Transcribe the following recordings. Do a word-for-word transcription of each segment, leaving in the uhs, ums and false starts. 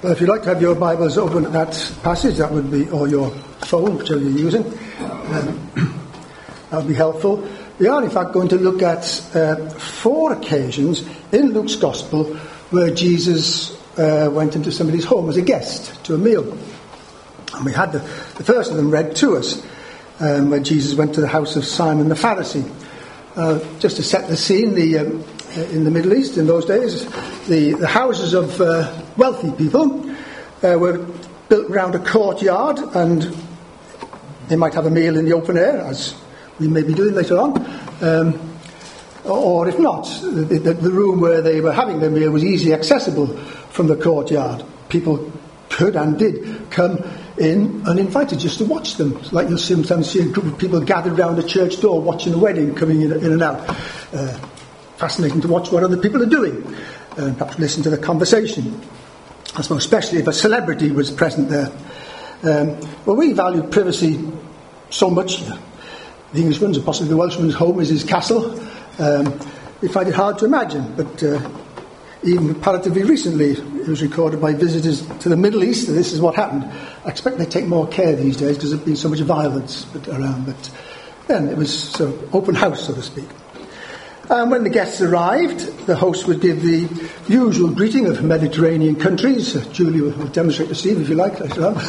Well, if you'd like to have your Bibles open at that passage, that would be, or your phone, whichever you're using, um, that would be helpful. We are, in fact, going to look at uh, four occasions in Luke's Gospel where Jesus uh, went into somebody's home as a guest to a meal. And we had the, the first of them read to us, um, where Jesus went to the house of Simon the Pharisee. Uh, just to set the scene, the um, in the Middle East in those days, the, the houses of uh, wealthy people uh, were built around a courtyard, and they might have a meal in the open air, as we may be doing later on, um, or if not, the, the, the room where they were having their meal was easily accessible from the courtyard. People could and did come in uninvited just to watch them, like you'll sometimes see a group of people gathered around a church door watching a wedding coming in, in and out. Uh, fascinating to watch what other people are doing, and perhaps listen to the conversation. I suppose especially if a celebrity was present there. Um, well, we value privacy so much. The Englishman's, and possibly the Welshman's home is his castle. Um, we find it hard to imagine, but uh, even comparatively recently, it was recorded by visitors to the Middle East that this is what happened. I expect they take more care these days because there's been so much violence around, but then it was sort of open house, so to speak. And when the guests arrived, the host would give the usual greeting of Mediterranean countries. Uh, Julie will, will demonstrate to Steve, if you like, later on.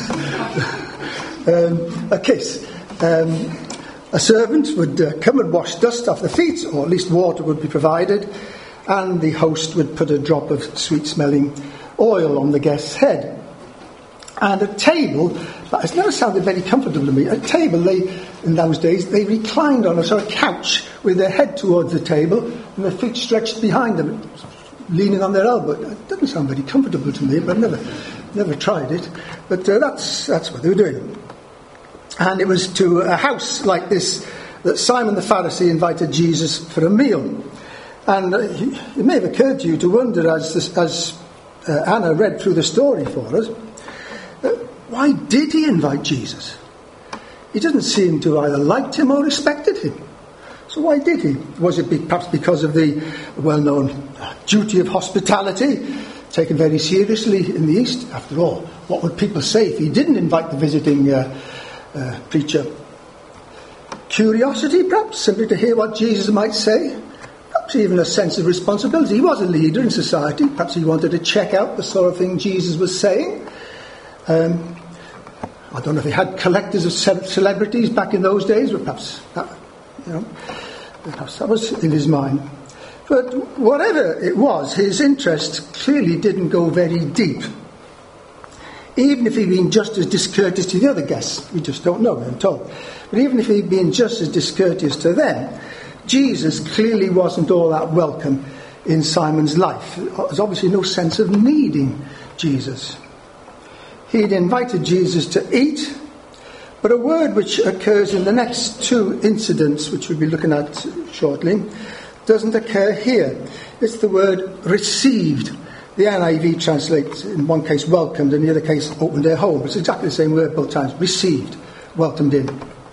um, a kiss. Um, a servant would uh, come and wash dust off the feet, or at least water would be provided, and the host would put a drop of sweet-smelling oil on the guest's head. And at table, that has never sounded very comfortable to me. At table, they, in those days, they reclined on a sort of couch with their head towards the table and their feet stretched behind them, leaning on their elbow. It doesn't sound very comfortable to me, but I've never, never tried it. But uh, that's that's what they were doing. And it was to a house like this that Simon the Pharisee invited Jesus for a meal. And uh, it may have occurred to you to wonder, as this, as uh, Anna read through the story for us, Uh, why did he invite Jesus? He doesn't seem to either liked him or respected him. So why did he? Was it be, perhaps because of the well-known duty of hospitality, taken very seriously in the East? After all, what would people say if he didn't invite the visiting uh, uh, preacher? Curiosity, perhaps, simply to hear what Jesus might say? Perhaps even a sense of responsibility. He was a leader in society. Perhaps he wanted to check out the sort of thing Jesus was saying. Um, I don't know if he had collectors of ce- celebrities back in those days, but perhaps that, you know, perhaps that was in his mind. But whatever it was, his interest clearly didn't go very deep. Even if he'd been just as discourteous to the other guests, we just don't know, I'm told. But even if he'd been just as discourteous to them, Jesus clearly wasn't all that welcome in Simon's life. There's obviously no sense of needing Jesus. He'd invited Jesus to eat, but a word which occurs in the next two incidents, which we'll be looking at shortly, doesn't occur here. It's the word received. The N I V translates, in one case, welcomed, and in the other case, opened their home. It's exactly the same word both times. Received, welcomed in.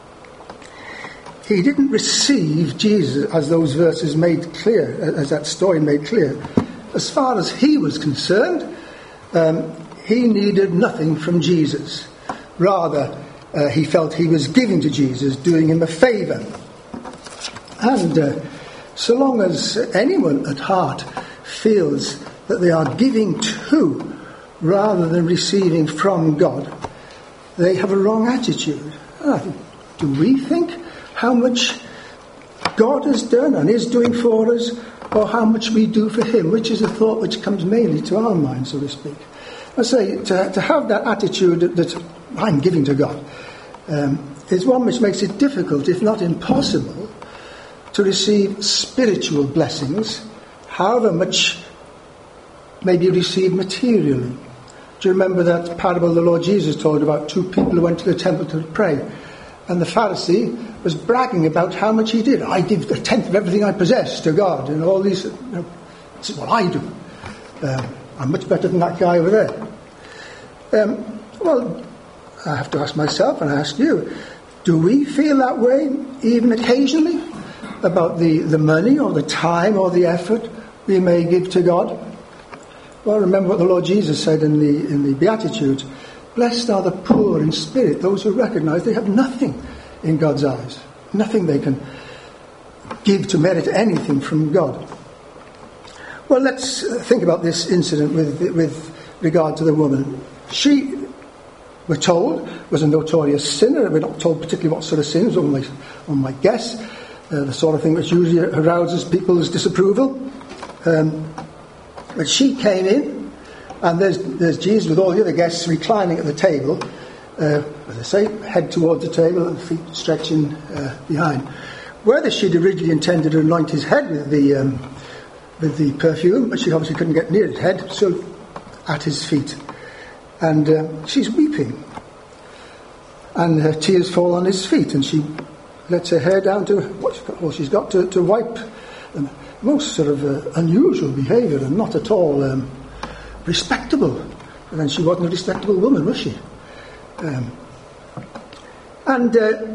He didn't receive Jesus, as those verses made clear, as that story made clear. As far as he was concerned, um, he needed nothing from Jesus. Rather, uh, he felt he was giving to Jesus, doing him a favour. And uh, so long as anyone at heart feels that they are giving to rather than receiving from God, they have a wrong attitude. Uh, do we think how much God has done and is doing for us, or how much we do for him, which is a thought which comes mainly to our mind, so to speak? I say, to, to have that attitude that, that I'm giving to God um, is one which makes it difficult, if not impossible, to receive spiritual blessings, however much may be received materially. Do you remember that parable the Lord Jesus told about two people who went to the temple to pray? And the Pharisee was bragging about how much he did. I give a tenth of everything I possess to God, and all these. You know, this is what I do. Um, I'm much better than that guy over there. Um, well, I have to ask myself, and I ask you, do we feel that way, even occasionally, about the, the money or the time or the effort we may give to God? Well, remember what the Lord Jesus said in the in the Beatitudes. Blessed are the poor in spirit, those who recognise they have nothing in God's eyes. Nothing they can give to merit anything from God. Well, let's think about this incident with with regard to the woman. She, we're told, was a notorious sinner. We're not told particularly what sort of sins, only one might guess. Uh, the sort of thing which usually arouses people's disapproval. Um, but she came in, and there's, there's Jesus with all the other guests reclining at the table. Uh, as I say, head towards the table and feet stretching uh, behind. Whether she'd originally intended to anoint his head with the um, with the perfume, but she obviously couldn't get near his head, so at his feet. And uh, she's weeping. And her tears fall on his feet, and she lets her hair down to what she's got, well, she's got to, to wipe them. Most sort of uh, unusual behaviour, and not at all um, respectable. And then she wasn't a respectable woman, was she? Um, and uh,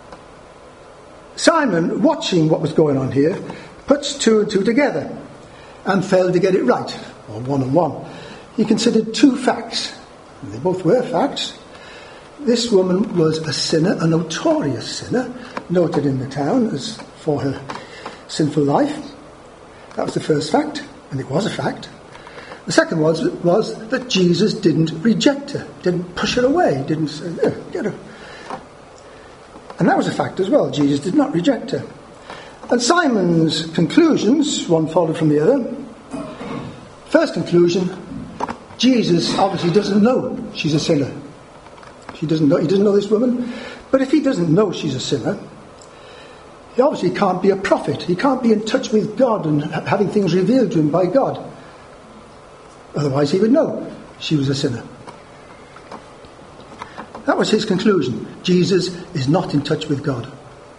Simon, watching what was going on here, puts two and two together and failed to get it right, or one and one. He considered two facts, and they both were facts. This woman was a sinner, a notorious sinner, noted in the town as for her sinful life. That was the first fact, and it was a fact. The second was, was that Jesus didn't reject her, didn't push her away, didn't say, yeah, get her. And that was a fact as well. Jesus did not reject her. And Simon's conclusions, one followed from the other. First conclusion, Jesus obviously doesn't know she's a sinner. He doesn't know, he doesn't know this woman. But if he doesn't know she's a sinner, he obviously can't be a prophet. He can't be in touch with God and having things revealed to him by God. Otherwise he would know she was a sinner. That was his conclusion. Jesus is not in touch with God.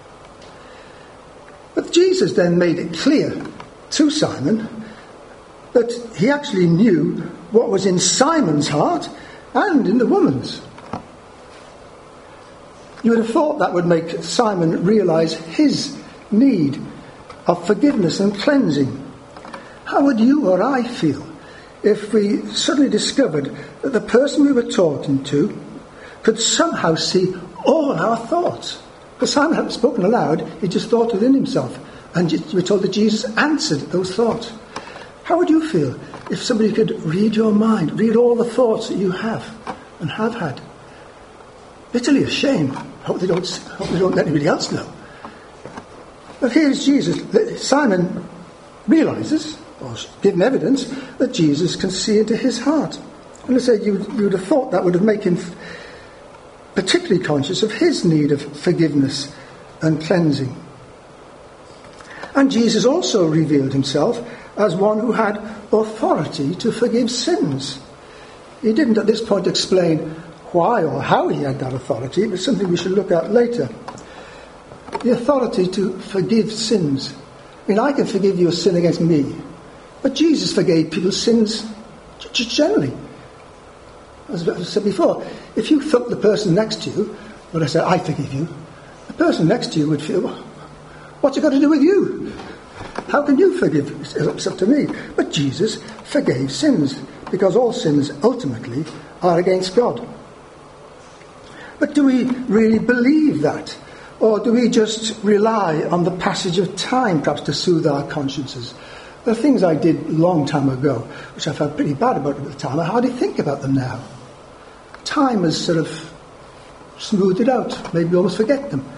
But Jesus then made it clear to Simon that he actually knew what was in Simon's heart and in the woman's. You would have thought that would make Simon realise his need of forgiveness and cleansing. How would you or I feel if we suddenly discovered that the person we were talking to could somehow see all our thoughts? Because Simon hadn't spoken aloud, he just thought within himself. And you were told that Jesus answered those thoughts. How would you feel if somebody could read your mind, read all the thoughts that you have and have had? Bitterly ashamed. Hope they don't, hope they don't let anybody else know. But here's Jesus. Simon realises, or given evidence, that Jesus can see into his heart. And I said, you, you would have thought that would have made him particularly conscious of his need of forgiveness and cleansing. And Jesus also revealed himself as one who had authority to forgive sins. He didn't at this point explain why or how he had that authority. It was something we should look at later. The authority to forgive sins. I mean, I can forgive you a sin against me, but Jesus forgave people's sins just generally. As I said before, if you thump the person next to you, when I say, I forgive you, the person next to you would feel, well, what's it got to do with you? How can you forgive? It's up to me. But Jesus forgave sins, because all sins ultimately are against God. But do we really believe that? Or do we just rely on the passage of time, perhaps, to soothe our consciences? The things I did a long time ago, which I felt pretty bad about at the time, I hardly think about them now. Time has sort of smoothed it out, maybe almost forget them.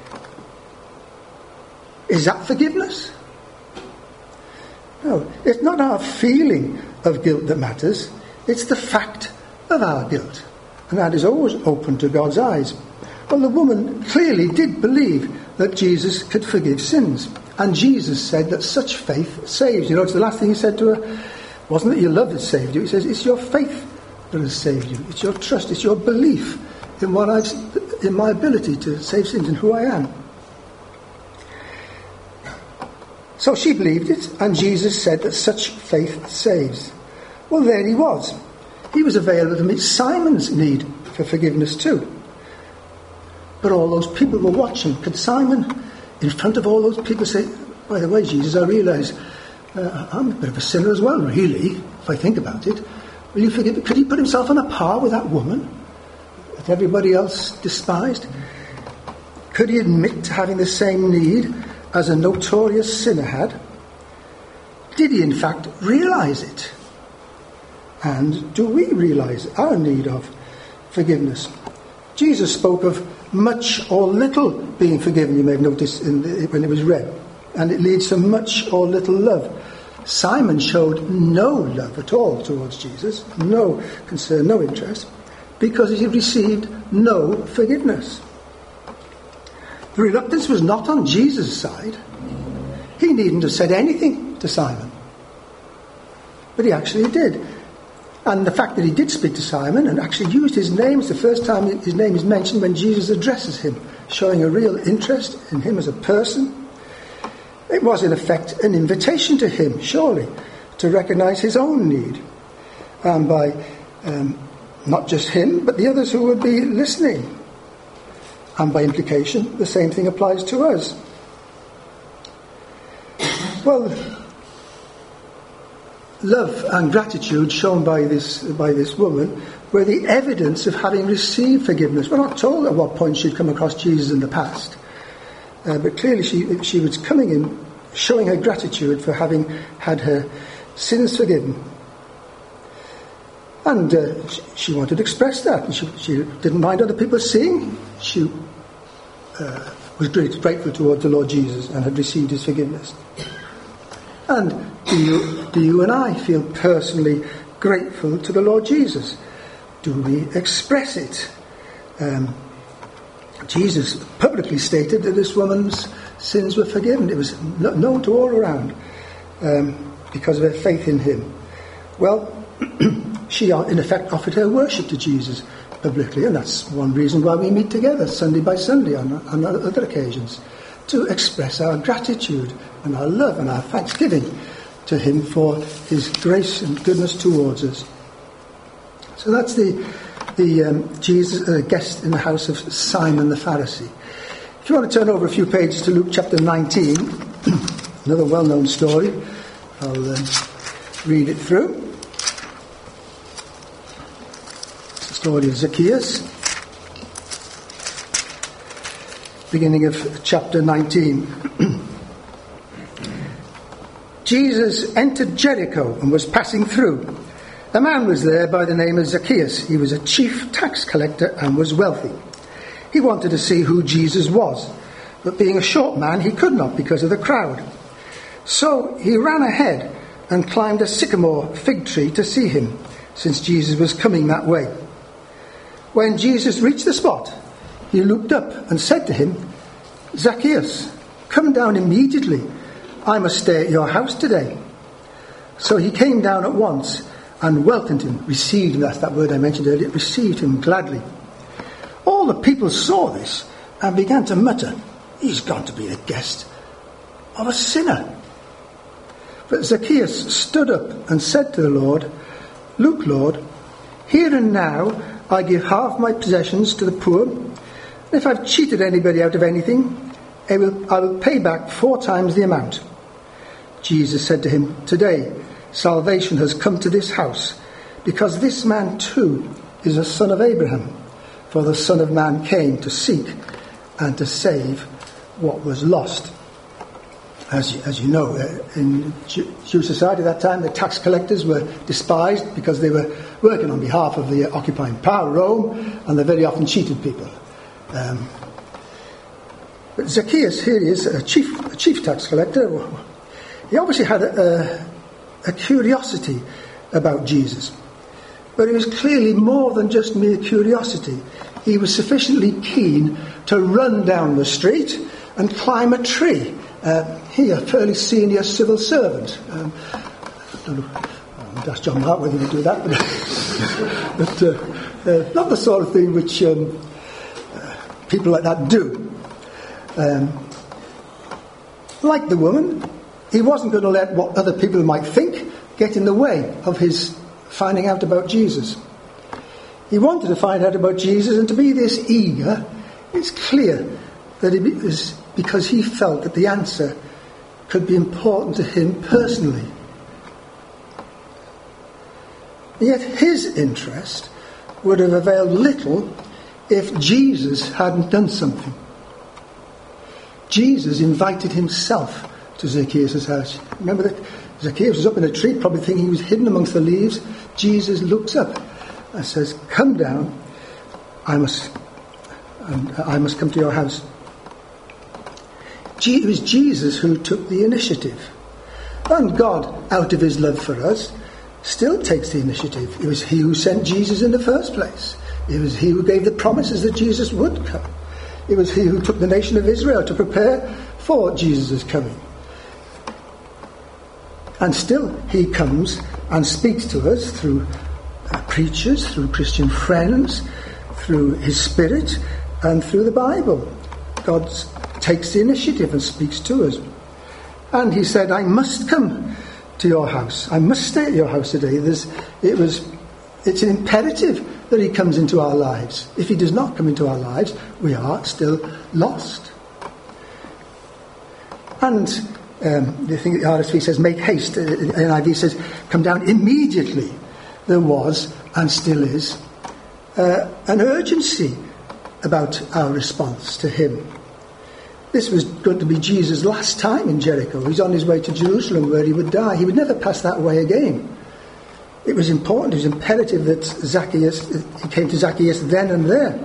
Is that forgiveness? No, it's not our feeling of guilt that matters, it's the fact of our guilt. And that is always open to God's eyes. Well, the woman clearly did believe that Jesus could forgive sins. And Jesus said that such faith saves. You know, it's the last thing he said to her. It wasn't that your love has saved you. He says, it's your faith that has saved you. It's your trust. It's your belief in what I've, in my ability to save sins and who I am. So she believed it, and Jesus said that such faith saves. Well, there he was. He was available to meet Simon's need for forgiveness too. But all those people were watching. Could Simon, in front of all those people, say, by the way, Jesus, I realise uh, I'm a bit of a sinner as well, really. if I think about it. Will you forgive me? Could he put himself on a par with that woman that everybody else despised? Could he admit to having the same need as a notorious sinner had? Did he in fact realise it? And do we realise our need of forgiveness? Jesus spoke of much or little being forgiven, you may have noticed in the, when it was read. And it leads to much or little love. Simon showed no love at all towards Jesus, no concern, no interest, because he received no forgiveness. The reluctance was not on Jesus' side. He needn't have said anything to Simon. But he actually did. And the fact that he did speak to Simon and actually used his name, it's the first time his name is mentioned when Jesus addresses him, showing a real interest in him as a person. It was in effect an invitation to him, surely, to recognise his own need. And by um, not just him, but the others who would be listening. And by implication, the same thing applies to us. Well, love and gratitude shown by this by this woman were the evidence of having received forgiveness. We're not told at what point she'd come across Jesus in the past, uh, but clearly she she was coming in, showing her gratitude for having had her sins forgiven. And uh, she, she wanted to express that. And she, she didn't mind other people seeing. She uh, was great, grateful towards the Lord Jesus and had received his forgiveness. And do you, do you and I feel personally grateful to the Lord Jesus? Do we express it? Um, Jesus publicly stated that this woman's sins were forgiven. It was known to all around um, because of her faith in him. Well, she in effect offered her worship to Jesus publicly, and that's one reason why we meet together Sunday by Sunday on, on other occasions, to express our gratitude and our love and our thanksgiving to him for his grace and goodness towards us. So that's the the um, Jesus uh, guest in the house of Simon the Pharisee. If you want to turn over a few pages to Luke chapter nineteen, another well-known story, I'll uh, read it through. It's the story of Zacchaeus, beginning of chapter nineteen. Jesus entered Jericho and was passing through. A man was there by the name of Zacchaeus. He was a chief tax collector and was wealthy. He wanted to see who Jesus was, but being a short man, he could not because of the crowd. So he ran ahead and climbed a sycamore fig tree to see him, since Jesus was coming that way. When Jesus reached the spot, he looked up and said to him, "Zacchaeus, come down immediately. I must stay at your house today." So he came down at once and welcomed him, received him, that's that word I mentioned earlier, received him gladly. All the people saw this and began to mutter, "He's gone to be the guest of a sinner." But Zacchaeus stood up and said to the Lord, "Look, Lord, here and now I give half my possessions to the poor, and if I've cheated anybody out of anything, I will, I will pay back four times the amount." Jesus said to him, "Today salvation has come to this house, because this man too is a son of Abraham. For the Son of Man came to seek and to save what was lost." As you, as you know, uh, in Jewish society at that time, the tax collectors were despised because they were working on behalf of the occupying power, Rome, and they very often cheated people. Um, but Zacchaeus, here he is, a chief, a chief tax collector. He obviously had a, a, a curiosity about Jesus. But it was clearly more than just mere curiosity. He was sufficiently keen to run down the street and climb a tree. Uh, he, a fairly senior civil servant. Um, I don't know, I'll ask John Mark whether he would do that, but, but uh, uh, not the sort of thing which um, uh, people like that do. Um, like the woman, he wasn't going to let what other people might think get in the way of his finding out about Jesus. He wanted to find out about Jesus, and to be this eager, it's clear that it was because he felt that the answer could be important to him personally. Yet his interest would have availed little if Jesus hadn't done something. Jesus invited himself to Zacchaeus' house. Remember that Zacchaeus was up in a tree, probably thinking he was hidden amongst the leaves. Jesus looks up and says, "Come down, I must, and I must come to your house." It was Jesus who took the initiative. And God, out of his love for us, still takes the initiative. It was he who sent Jesus in the first place. It was he who gave the promises that Jesus would come. It was he who took the nation of Israel to prepare for Jesus' coming. And still he comes and speaks to us through uh, preachers, through Christian friends, through his Spirit, and through the Bible. God takes the initiative and speaks to us. And he said, "I must come to your house. I must stay at your house today." There's, it was, it's an imperative that he comes into our lives. If he does not come into our lives, we are still lost. And um, the thing the R S V says, "Make haste." N I V says, "Come down immediately." There was, and still is, uh, an urgency about our response to him. This was going to be Jesus' last time in Jericho. He's on his way to Jerusalem where he would die. He would never pass that way again. It was important, it was imperative that Zacchaeus, he came to Zacchaeus then and there.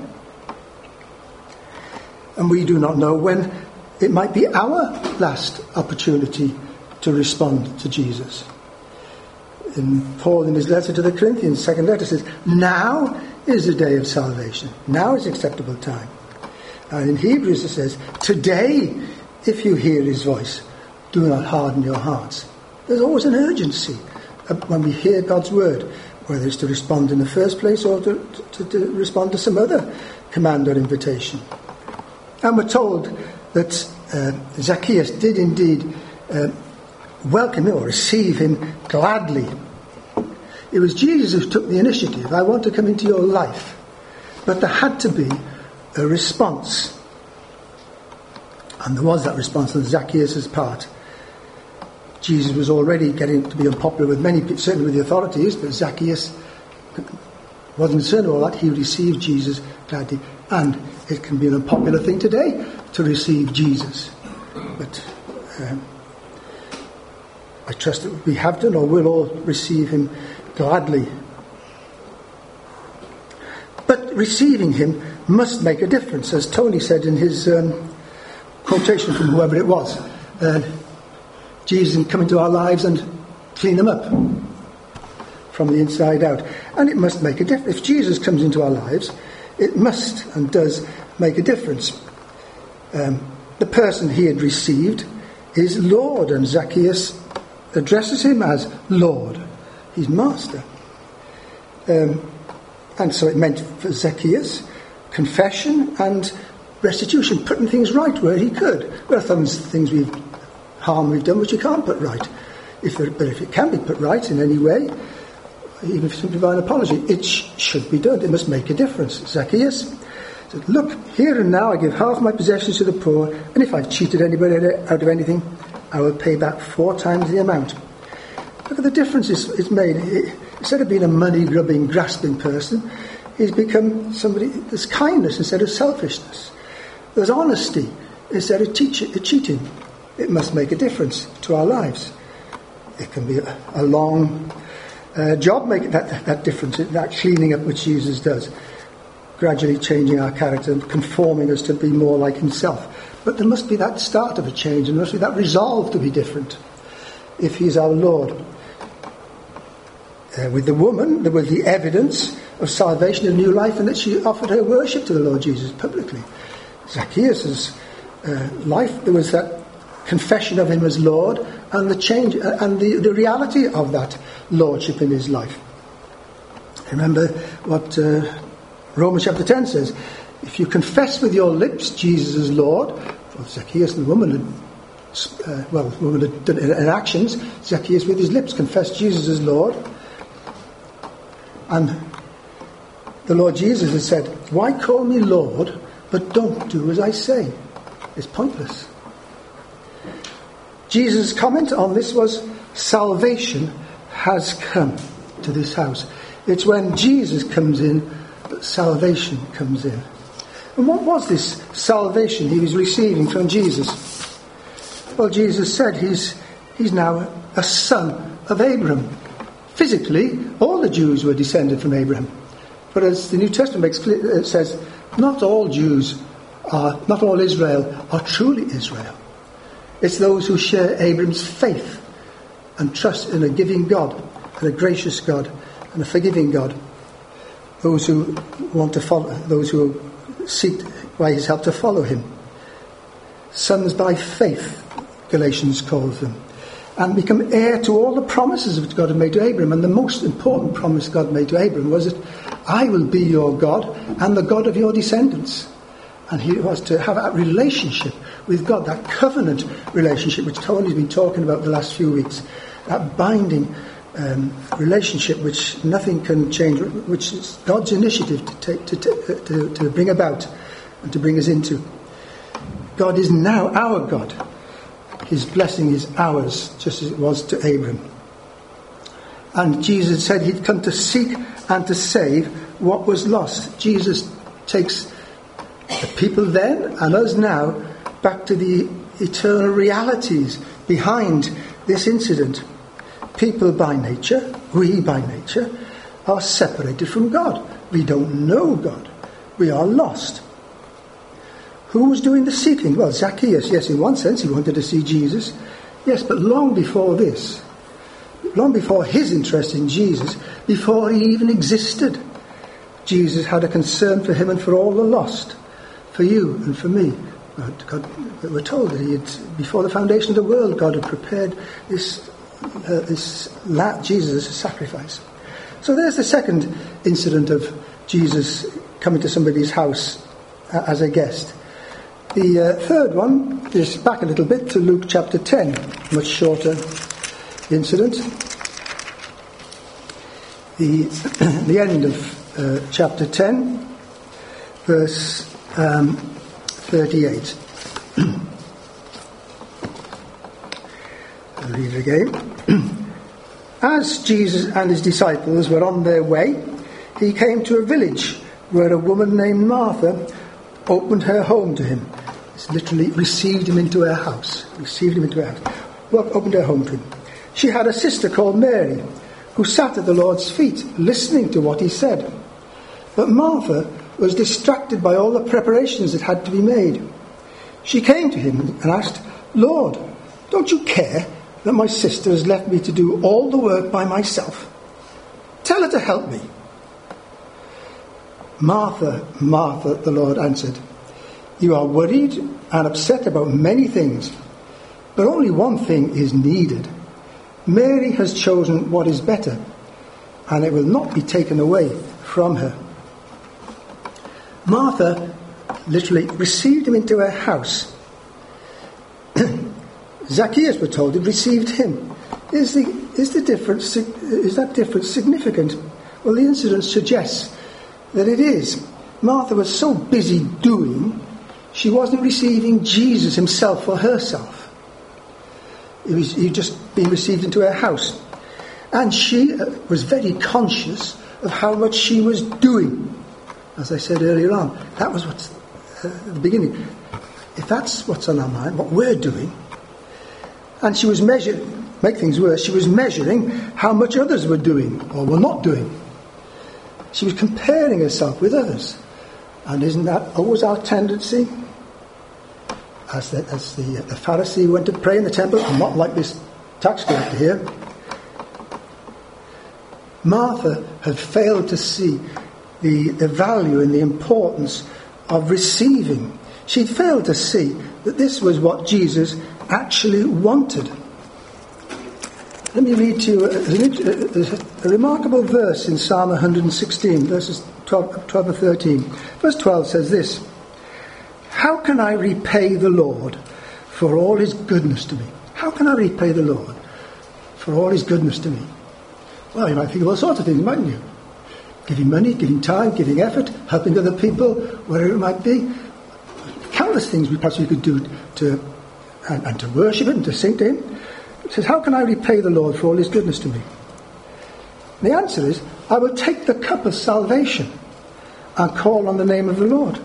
And we do not know when it might be our last opportunity to respond to Jesus. In Paul, in his letter to the Corinthians, second letter, says, "Now is the day of salvation. Now is the acceptable time." And in Hebrews it says, "Today, if you hear his voice, do not harden your hearts." There's always an urgency when we hear God's word, whether it's to respond in the first place or to, to, to respond to some other command or invitation. And we're told that uh, Zacchaeus did indeed uh, welcome him or receive him gladly. It was Jesus who took the initiative. "I want to come into your life." But there had to be a response. And there was that response on Zacchaeus' part. Jesus was already getting to be unpopular with many people, certainly with the authorities, but Zacchaeus wasn't concerned about all that. He received Jesus gladly. And it can be an unpopular thing today to receive Jesus. But um, I trust that we have done or will all receive him gladly. But receiving him must make a difference, as Tony said in his um, quotation from whoever it was. Uh, Jesus can come into our lives and clean them up from the inside out. And it must make a difference. If Jesus comes into our lives, it must and does make a difference. Um, the person he had received is Lord, and Zacchaeus addresses him as Lord. He's master. Um, and so it meant for Zacchaeus confession and restitution, putting things right where he could. There are things, things we've harm we've done which you can't put right. If there, but if it can be put right in any way, even if it's simply by an apology, it sh- should be done. It must make a difference. Zacchaeus said, "Look, here and now I give half my possessions to the poor, and if I've cheated anybody out of anything, I will pay back four times the amount." Look at the difference it's, it's made. It, instead of being a money-grubbing, grasping person, he's become somebody. There's kindness instead of selfishness. There's honesty instead of teach, cheating. It must make a difference to our lives. It can be a, a long uh, job making that, that difference, that cleaning up which Jesus does, gradually changing our character and conforming us to be more like himself. But there must be that start of a change, and there must be that resolve to be different if he's our Lord. Uh, with the woman, there was the evidence of salvation and new life, and that she offered her worship to the Lord Jesus publicly. Zacchaeus' uh, life, there was that confession of him as Lord, and the change uh, and the, the reality of that lordship in his life. Remember what uh, Romans chapter ten says: if you confess with your lips Jesus is Lord, well, Zacchaeus and the woman had, uh, well, the woman had done it in actions. Zacchaeus with his lips confessed Jesus as Lord, and the Lord Jesus has said, "Why call me Lord, but don't do as I say?" It's pointless. Jesus' comment on this was, salvation has come to this house. It's when Jesus comes in that salvation comes in. And what was this salvation he was receiving from Jesus? Well, Jesus said he's, he's now a son of Abraham. Physically, all the Jews were descended from Abraham. But as the New Testament makes clear, it says, not all Jews are, not all Israel are truly Israel. It's those who share Abraham's faith and trust in a giving God, and a gracious God, and a forgiving God. Those who want to follow, those who seek by his help to follow him. Sons by faith, Galatians calls them. And become heir to all the promises which God had made to Abraham. And the most important promise God made to Abraham was that I will be your God and the God of your descendants. And he was to have that relationship with God, that covenant relationship which Tony's been talking about the last few weeks. That binding um, relationship which nothing can change, which is God's initiative to, take, to, to, to bring about and to bring us into. God is now our God. His blessing is ours, just as it was to Abraham. And Jesus said he'd come to seek and to save what was lost. Jesus takes the people then and us now back to the eternal realities behind this incident. People by nature, we by nature, are separated from God. We don't know God. We are lost. Who was doing the seeking? Well, Zacchaeus, yes, in one sense he wanted to see Jesus. Yes, but long before this, long before his interest in Jesus, before he even existed, Jesus had a concern for him and for all the lost, for you and for me. God, God, we're told that he had, before the foundation of the world, God had prepared this, uh, this la- Jesus as a sacrifice. So there's the second incident of Jesus coming to somebody's house uh, as a guest. The uh, third one is back a little bit to Luke chapter ten, much shorter incident. The the end of uh, chapter ten, verse um, thirty-eight. I'll read it again. As Jesus and his disciples were on their way, he came to a village where a woman named Martha opened her home to him. It's literally received him into her house. Received him into her house. Well, opened her home to him. She had a sister called Mary, who sat at the Lord's feet, listening to what he said. But Martha was distracted by all the preparations that had to be made. She came to him and asked, "Lord, don't you care that my sister has left me to do all the work by myself? Tell her to help me." "Martha, Martha," the Lord answered, "you are worried and upset about many things, but only one thing is needed. Mary has chosen what is better, and it will not be taken away from her." Martha literally received him into her house. Zacchaeus, we're told, had received him. Is the is the difference is that difference significant? Well, the incident suggests that it is. Martha was so busy doing, she wasn't receiving Jesus himself for herself. He was he'd just been received into her house. And she was very conscious of how much she was doing. As I said earlier on, that was what's uh, at the beginning. If that's what's on our mind, what we're doing, and she was measuring, make things worse, she was measuring how much others were doing or were not doing. She was comparing herself with others. And isn't that always our tendency? As the, as the, the Pharisee went to pray in the temple, and not like this tax collector here, Martha had failed to see the, the value and the importance of receiving. She'd failed to see that this was what Jesus actually wanted. Let me read to you a, a, a remarkable verse in Psalm one hundred sixteen, verses twelve, twelve and thirteen. Verse twelve says this: "How can I repay the Lord for all his goodness to me?" How can I repay the Lord for all his goodness to me? Well, you might think of all sorts of things, mightn't you? Giving money, giving time, giving effort, helping other people, whatever it might be. Countless things we perhaps we could do to and, and to worship him, to sing to him. It says, how can I repay the Lord for all his goodness to me? And the answer is, I will take the cup of salvation and call on the name of the Lord.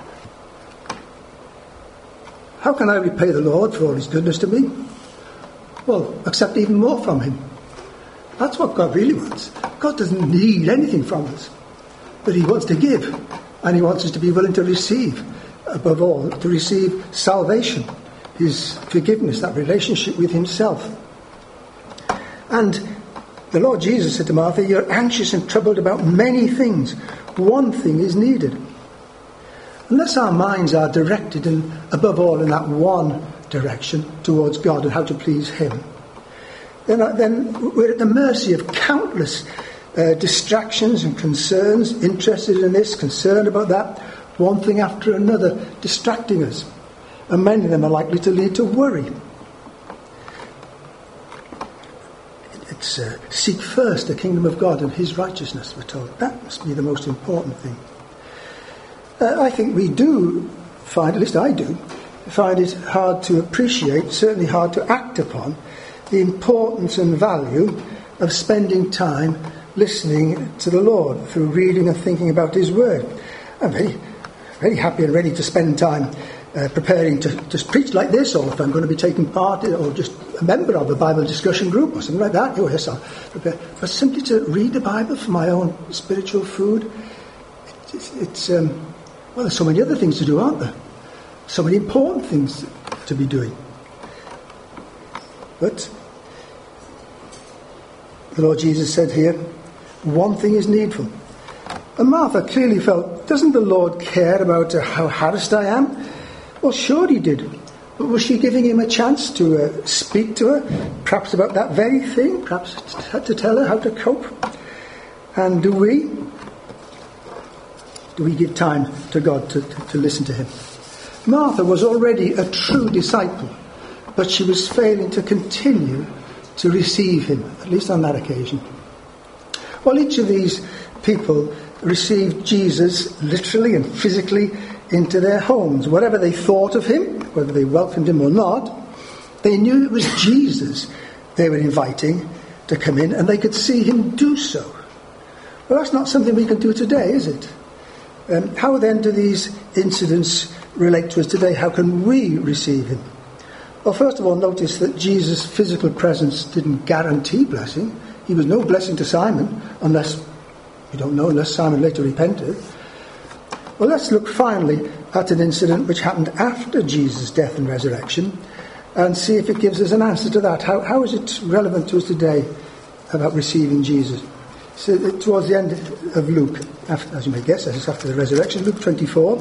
How can I repay the Lord for all his goodness to me? Well, accept even more from him. That's what God really wants. God doesn't need anything from us, but he wants to give, and he wants us to be willing to receive, above all, to receive salvation, his forgiveness, that relationship with himself. And the Lord Jesus said to Martha, you're anxious and troubled about many things. One thing is needed. Unless our minds are directed, and above all in that one direction towards God and how to please him, then, then we're at the mercy of countless uh, distractions and concerns, interested in this, concerned about that, one thing after another distracting us. And many of them are likely to lead to worry. It's uh, seek first the kingdom of God and his righteousness, we're told. That must be the most important thing. Uh, I think we do find, at least I do, find it hard to appreciate, certainly hard to act upon, the importance and value of spending time listening to the Lord through reading and thinking about his word. I'm very, very happy and ready to spend time uh, preparing to just preach like this, or if I'm going to be taking part in, or just a member of a Bible discussion group or something like that. Oh yes, I'll prepare. But simply to read the Bible for my own spiritual food, it's, it's um, well, there's so many other things to do, aren't there? So many important things to be doing. But the Lord Jesus said here, one thing is needful. And Martha clearly felt, doesn't the Lord care about uh, how harassed I am? Well, sure he did. But was she giving him a chance to uh, speak to her, perhaps about that very thing, perhaps t- to tell her how to cope? And do we? Do we give time to God to, to, to listen to him? Martha was already a true disciple, but she was failing to continue to receive him, at least on that occasion. Well, each of these people received Jesus literally and physically into their homes. Whatever they thought of him, whether they welcomed him or not, they knew it was Jesus they were inviting to come in, and they could see him do so. Well, that's not something we can do today, is it? Um, how then do these incidents relate to us today? How can we receive him? Well, first of all, notice that Jesus' physical presence didn't guarantee blessing. He was no blessing to Simon, unless, we don't know, unless Simon later repented. Well, let's look finally at an incident which happened after Jesus' death and resurrection, and see if it gives us an answer to that. How, how is it relevant to us today about receiving Jesus? So towards the end of Luke, after, as you may guess, it's after the resurrection, Luke twenty-four.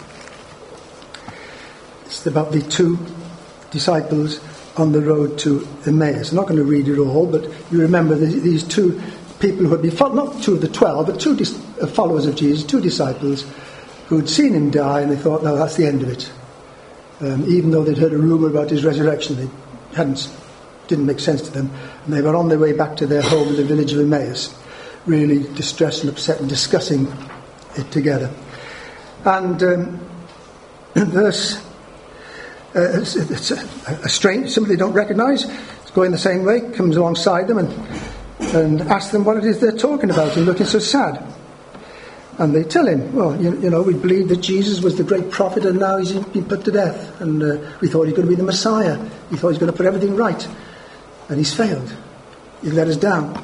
It's about the two disciples on the road to Emmaus. I'm not going to read it all, but you remember the, these two people who had been, not two of the twelve, but two dis- followers of Jesus, two disciples who had seen him die, and they thought, no, that's the end of it. Um, even though they'd heard a rumour about his resurrection, they hadn't, didn't make sense to them, and they were on their way back to their home in the village of Emmaus, really distressed and upset and discussing it together. And um, verse, uh, it's, it's a, a strange, somebody they don't recognise, it's going the same way, comes alongside them and, and asks them what it is they're talking about and looking so sad. And they tell him, well, you, you know, we believed that Jesus was the great prophet and now he's been put to death. And uh, we thought he was going to be the Messiah. We thought he was going to put everything right. And he's failed. He's let us down.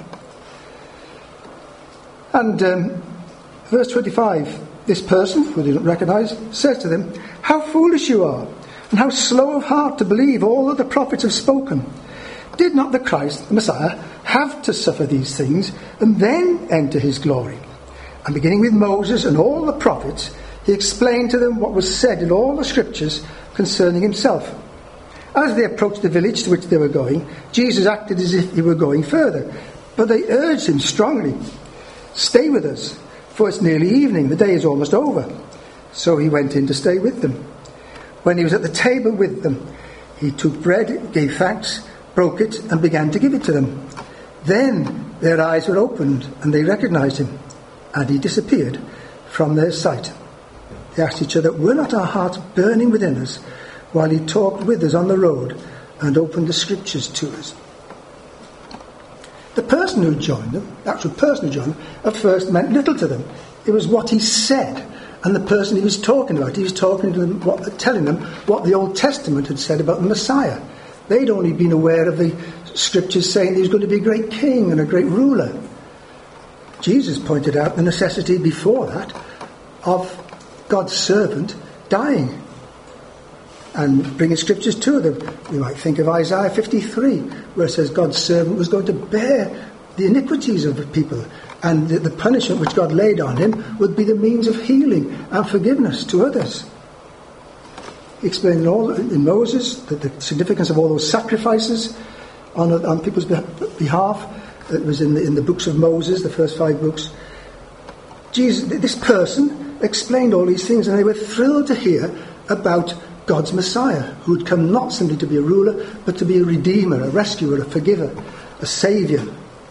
And um, verse twenty-five, this person, who they don't recognise, says to them, how foolish you are, and how slow of heart to believe all that the prophets have spoken. Did not the Christ, the Messiah, have to suffer these things and then enter his glory? And beginning with Moses and all the prophets, he explained to them what was said in all the scriptures concerning himself. As they approached the village to which they were going, Jesus acted as if he were going further, but they urged him strongly, stay with us, for it's nearly evening, the day is almost over. So he went in to stay with them. When he was at the table with them, he took bread, gave thanks, broke it, and began to give it to them. Then their eyes were opened, and they recognized him, and he disappeared from their sight. They asked each other, were not our hearts burning within us while he talked with us on the road and opened the scriptures to us? The person who joined them, the actual person who joined them, at first meant little to them. It was what he said, and the person he was talking about. He was talking to them, what, telling them what the Old Testament had said about the Messiah. They'd only been aware of the scriptures saying he was going to be a great king and a great ruler. Jesus pointed out the necessity before that of God's servant dying and bringing scriptures to them. We might think of Isaiah fifty-three, where it says God's servant was going to bear the iniquities of the people, and the, the punishment which God laid on him would be the means of healing and forgiveness to others. He explained in, all, in Moses the, the significance of all those sacrifices on, on people's behalf. It was in the, in the books of Moses, the first five books. Jesus, this person explained all these things, and they were thrilled to hear about God's Messiah, who had come not simply to be a ruler, but to be a redeemer, a rescuer, a forgiver, a saviour.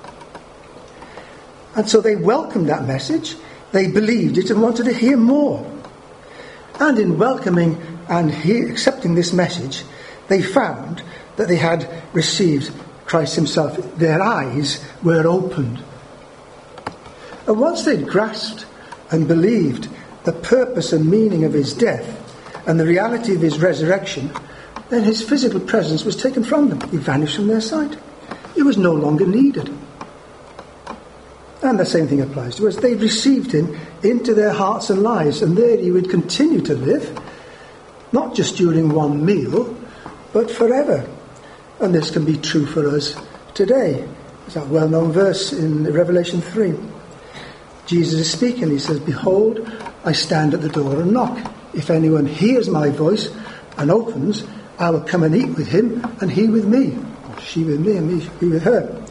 And so they welcomed that message, they believed it and wanted to hear more. And in welcoming and he- accepting this message, they found that they had received Christ himself. Their eyes were opened. And once they'd grasped and believed the purpose and meaning of his death and the reality of his resurrection, then his physical presence was taken from them. He vanished from their sight. He was no longer needed. And the same thing applies to us. They received him into their hearts and lives, and there he would continue to live, not just during one meal, but forever. And this can be true for us today. There's that well-known verse in Revelation three. Jesus is speaking. He says, "Behold, I stand at the door and knock. If anyone hears my voice and opens, I will come and eat with him, and he with me." Or she with me, and me with her.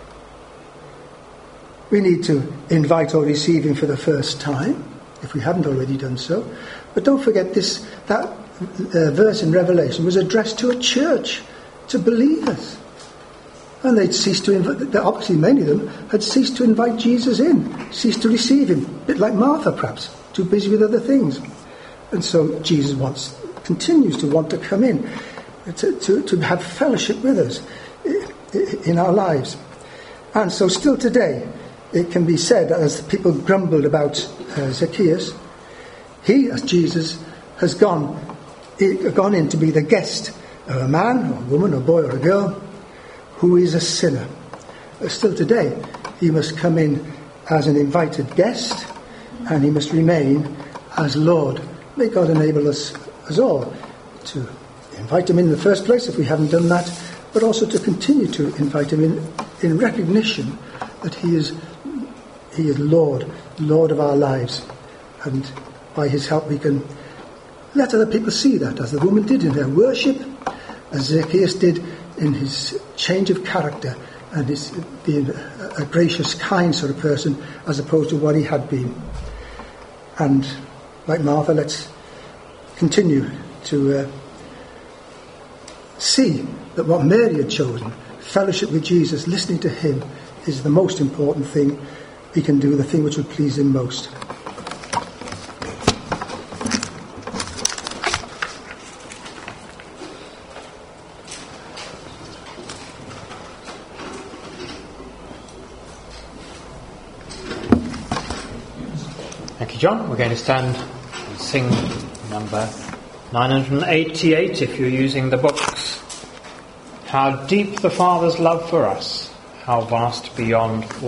We need to invite or receive him for the first time, if we haven't already done so. But don't forget this, that uh, verse in Revelation was addressed to a church, to believers. And they'd ceased to invite, obviously many of them had ceased to invite Jesus in, ceased to receive him, a bit like Martha perhaps, too busy with other things. And so Jesus wants, continues to want to come in, to, to, to have fellowship with us in our lives. And so still today, it can be said that as people grumbled about uh, Zacchaeus, he, as Jesus, has gone, gone in to be the guest of a man, or a woman, or a boy, or a girl, who is a sinner. Uh, still today, he must come in as an invited guest, and he must remain as Lord. May God enable us, us all, to invite him in, in the first place, if we haven't done that, but also to continue to invite him in, in recognition that he is He is Lord, Lord of our lives. And by his help we can let other people see that, as the woman did in her worship, as Zacchaeus did in his change of character and his being a, a gracious, kind sort of person, as opposed to what he had been. And like Martha, let's continue to uh, see that what Mary had chosen, fellowship with Jesus, listening to him, is the most important thing we can do, the thing which would please him most. Thank you, John. We're going to stand and sing number nine hundred eighty-eight if you're using the books. How deep the Father's love for us, how vast beyond all